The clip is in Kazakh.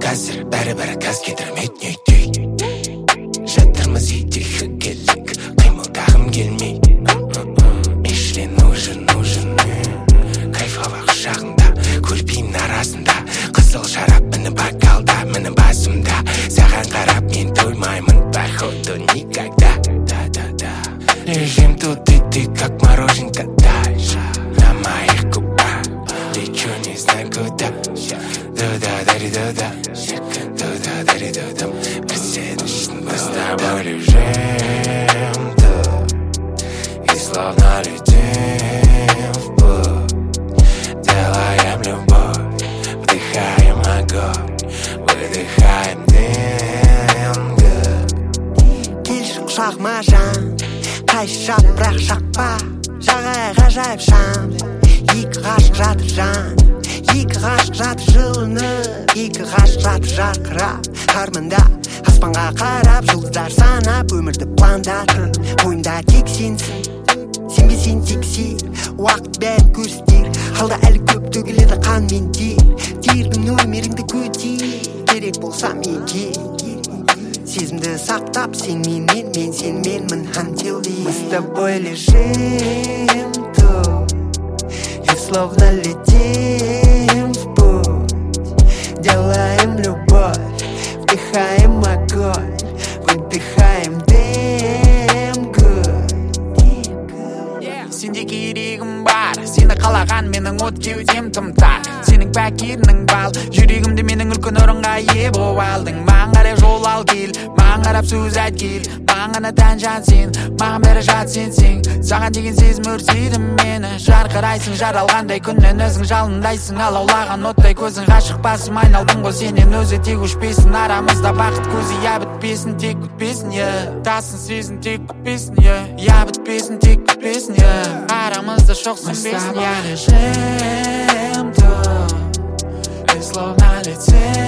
қазір бәрібір газ кетірмейді нөйтей. Жатырмыз үйде хігелік, қимылдағым келмей. Мишлен нужен кайфова құшағында, көрпейін арасында, қызыл шарап міні бокалда, міні басымда. Саған қарап мен тоймаймын, походу никогда. Лежим тут и ты, как мороженка дальше на моих губах. Лечу не знаю куда. Дуда-дари-дуда, дуда-дари-дуда. Мы с тобой лежим тут и словно летим в путь. Делаем любовь, вдыхаем огонь, выдыхаем дым. Келші құшағыма жан, қайшы жапырақ шақпа, жағай ғажайып шам. Екі ғашық жатыр жан, екі ғашық жатыр жылынып, екі ғашық жатыр жарқырап. Арманда аспанға қарап, жұлдыздар санап, өмірді пландатып. Ойымда тек сенсің, сенбесең тек сен. Уақыт бәрін көрсетер, алда әлі көп төгіледі қан мен тер. Тердің өміріңді көтер, керек болса менге. Сезімді сақтап, сен менмен, мен сенменмін until the end. Мы с тобой лежим тут и словно летим в путь. Делаем любовь, вдыхаем огонь, выдыхаем дым. Сенде керегім бар, сені қалаған менің от кеудем тым тар. Сенің пәкерінің бал, жүрегімді менің үлкен орынға ие болып алдың. Маған қарай жол ал кел, маған қарап сөз айт кел. Маған ғана тән жан сен, маған бәрі жат сенсең. Саған деген сезім өртейді мені. Жарқырайсың жаралғандай күннен, өзің жалындайсың алаулаған оттай көзің. Ғашық басым айналдың ғой сенен, өзі тек өшпесін. Арамызда бақыт көзі я бітпесін, тек күтпесін, тасын сезін тек күтпесін, я бітпесін, тек күтпесін, арамызда жоқсың бесін. Мы с тобой лежим тут и словно летим